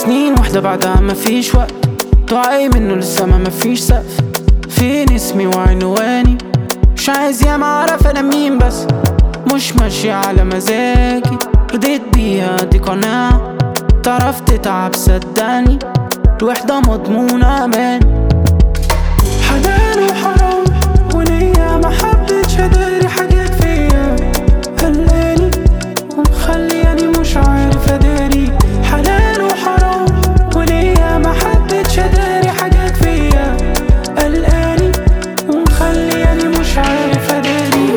سنين واحدة بعدها مفيش وقت، دعائي منه للسما مفيش سقف. فين اسمي وعنواني؟ مش عايز ياما اعرف انا مين، بس مش ماشي على مزاجي. رضيت بيها دي قناعة، تعرف تتعب صدقني، الوحدة مضمونة امان. حنان وحرام ونية ما حبتش اداري حاجات فيا، قلقاني ومخلياني مش عارف اداري. حنان وحرام ونية ما حبتش اداري حاجات فيا، قلقاني ومخلياني مش عارف اداري.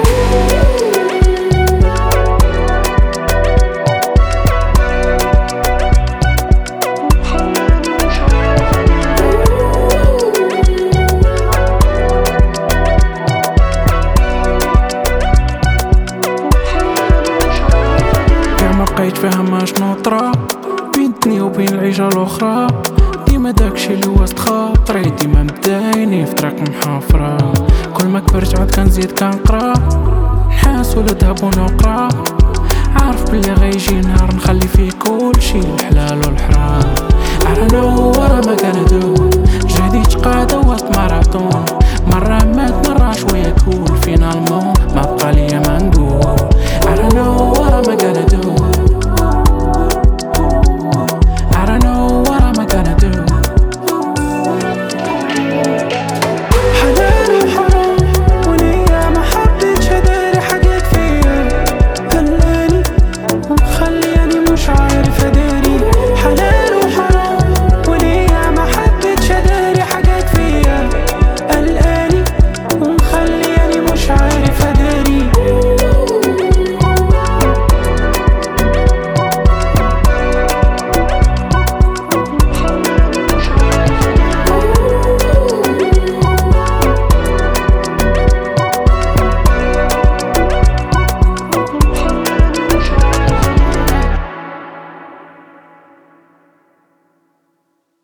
بقيت فاهمة شنو طرا بينتني وبين العيشة الأخرى، ديما داكشي اللي وسط خاطري، ديما مدايني في طريق محافرة. كل ما كبرت عاد كنزيد كنقرا، نحاس ولا ذهب ونقرا، عارف بلي غيجي نهار